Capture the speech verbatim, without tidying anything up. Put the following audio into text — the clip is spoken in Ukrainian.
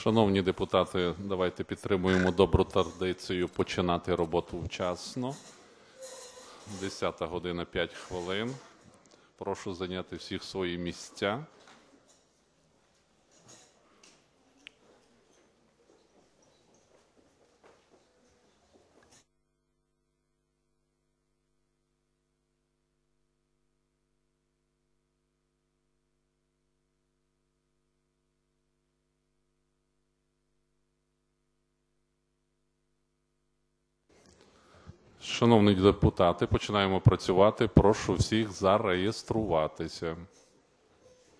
Шановні депутати, давайте підтримуємо добру традицію починати роботу вчасно. десята година п'ять хвилин. Прошу зайняти всіх свої місця. Шановні депутати, починаємо працювати. Прошу всіх зареєструватися.